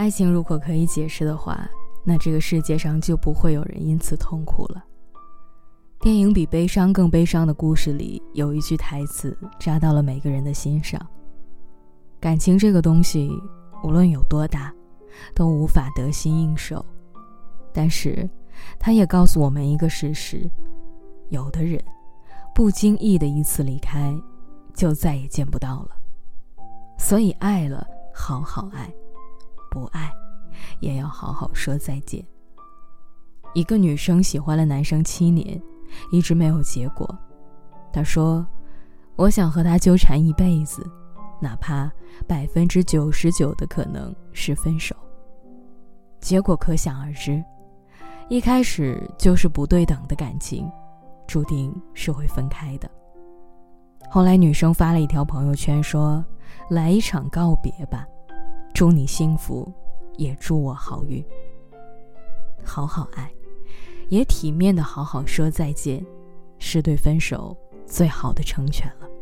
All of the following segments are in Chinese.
爱情如果可以解释的话，那这个世界上就不会有人因此痛苦了。电影《比悲伤更悲伤的故事》里有一句台词扎到了每个人的心上：感情这个东西无论有多大，都无法得心应手。但是它也告诉我们一个事实，有的人不经意的一次离开，就再也见不到了。所以爱了好好爱，不爱也要好好说再见。一个女生喜欢了男生7年，一直没有结果。她说，我想和他纠缠一辈子，哪怕99%的可能是分手。结果可想而知，一开始就是不对等的感情，注定是会分开的。后来女生发了一条朋友圈说，来一场告别吧，祝你幸福，也祝我好运。好好爱，也体面的好好说再见，是对分手最好的成全了。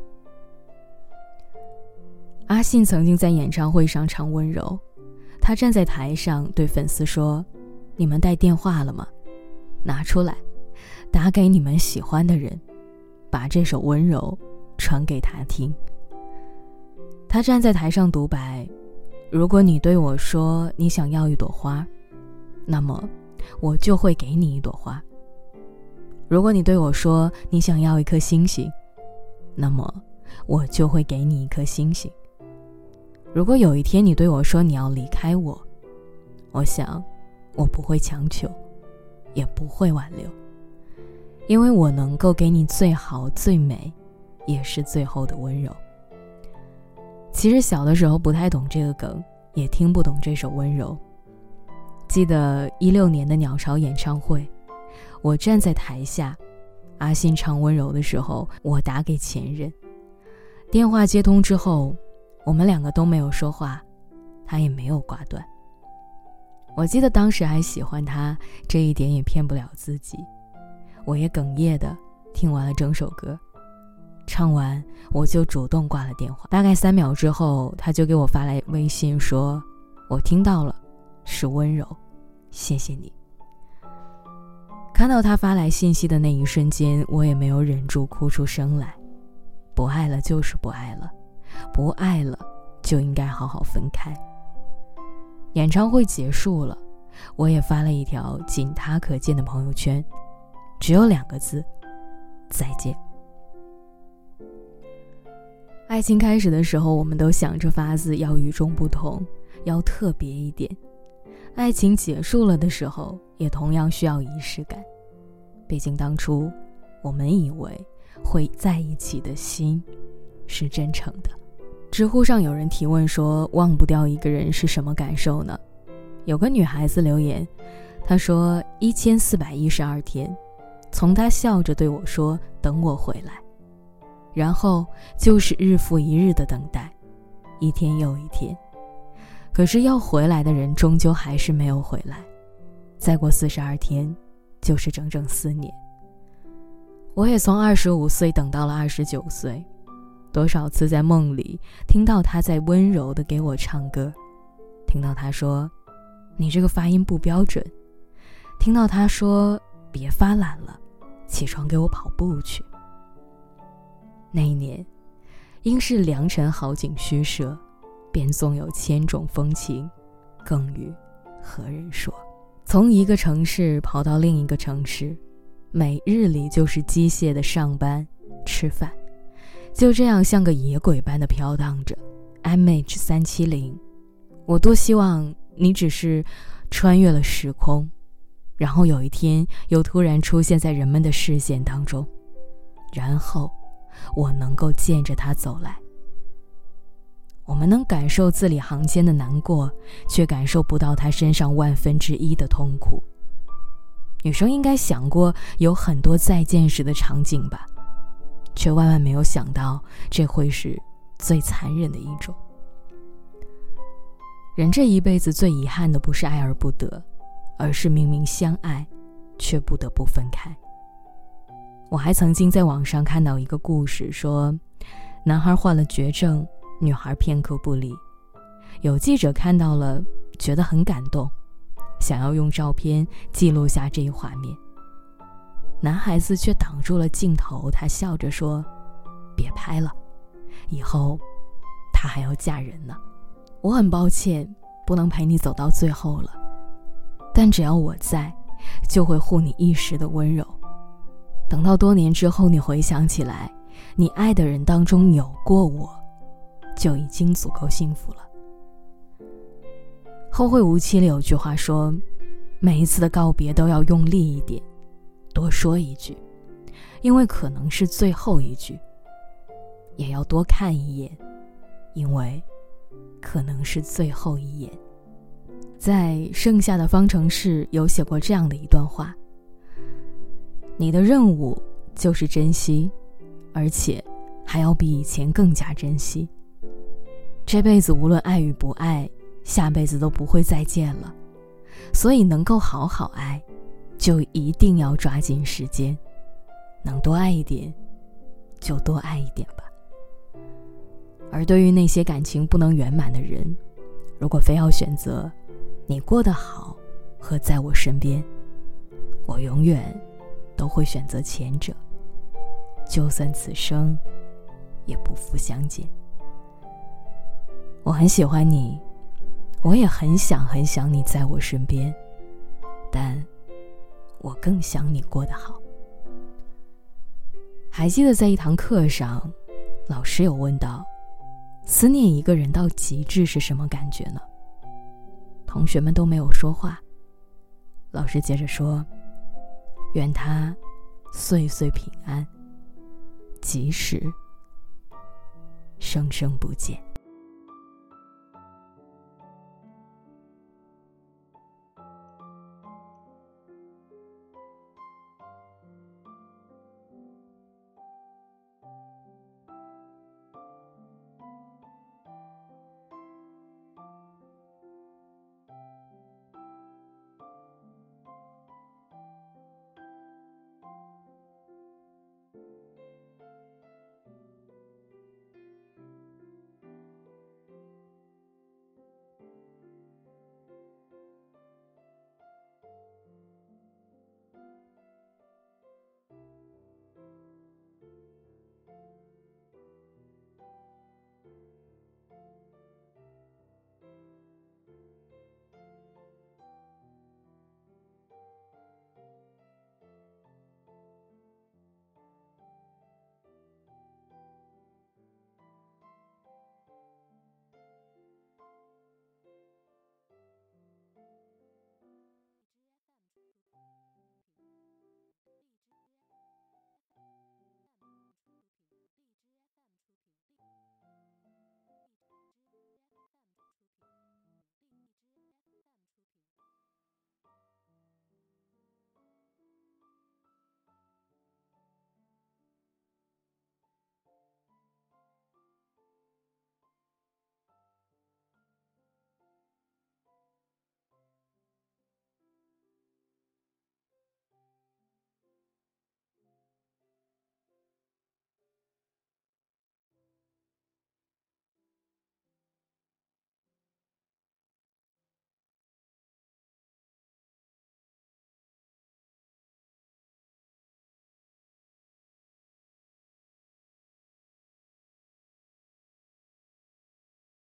阿信曾经在演唱会上唱温柔，他站在台上对粉丝说，你们带电话了吗？拿出来，打给你们喜欢的人，把这首温柔传给他听。他站在台上独白，如果你对我说你想要一朵花，那么我就会给你一朵花。如果你对我说你想要一颗星星，那么我就会给你一颗星星。如果有一天你对我说你要离开我，我想我不会强求，也不会挽留，因为我能够给你最好最美，也是最后的温柔。其实小的时候不太懂这个梗，也听不懂这首温柔。记得16年的鸟巢演唱会，我站在台下，阿信唱温柔的时候，我打给前任。电话接通之后，我们2个都没有说话，他也没有挂断。我记得当时还喜欢他，这一点也骗不了自己。我也哽咽的听完了整首歌，唱完我就主动挂了电话。大概3秒之后，他就给我发来微信说，我听到了，是温柔，谢谢你。看到他发来信息的那一瞬间，我也没有忍住哭出声来。不爱了就是不爱了，不爱了就应该好好分开。演唱会结束了，我也发了一条仅他可见的朋友圈，只有2个字，再见。爱情开始的时候，我们都想着法子要与众不同，要特别一点。爱情结束了的时候，也同样需要仪式感。毕竟当初我们以为会在一起的心是真诚的。知乎上有人提问说，忘不掉一个人是什么感受呢？有个女孩子留言，她说1412天，从他笑着对我说等我回来，然后就是日复一日的等待，一天又一天。可是要回来的人终究还是没有回来，再过42天就是整整4年。我也从25岁等到了29岁，多少次在梦里听到他在温柔地给我唱歌，听到他说你这个发音不标准，听到他说别发懒了，起床给我跑步去。那一年应是良辰好景虚设，便纵有千种风情，更与何人说。从一个城市跑到另一个城市，每日里就是机械的上班吃饭，就这样像个野鬼般的飘荡着。 MH370， 我多希望你只是穿越了时空，然后有一天又突然出现在人们的视线当中，然后我能够见着他走来。我们能感受字里行间的难过，却感受不到他身上1/1000的痛苦。女生应该想过有很多再见时的场景吧，却万万没有想到这会是最残忍的一种。人这一辈子最遗憾的不是爱而不得，而是明明相爱却不得不分开。我还曾经在网上看到一个故事，说男孩患了绝症，女孩片刻不离。有记者看到了觉得很感动，想要用照片记录下这一画面。男孩子却挡住了镜头，他笑着说：别拍了，以后她还要嫁人呢。我很抱歉不能陪你走到最后了，但只要我在，就会护你一时的温柔。等到多年之后你回想起来，你爱的人当中有过我，就已经足够幸福了。后会无期里有句话说，每一次的告别都要用力一点，多说一句，因为可能是最后一句，也要多看一眼，因为可能是最后一眼。在《盛夏的方程式》有写过这样的一段话，你的任务就是珍惜，而且还要比以前更加珍惜。这辈子无论爱与不爱，下辈子都不会再见了，所以能够好好爱，就一定要抓紧时间，能多爱一点就多爱一点吧。而对于那些感情不能圆满的人，如果非要选择你过得好和在我身边，我永远都会选择前者，就算此生也不复相见。我很喜欢你，我也很想你在我身边，但我更想你过得好。还记得在一堂课上，老师有问到，思念一个人到极致是什么感觉呢？同学们都没有说话。老师接着说，愿他岁岁平安，即使生生不见。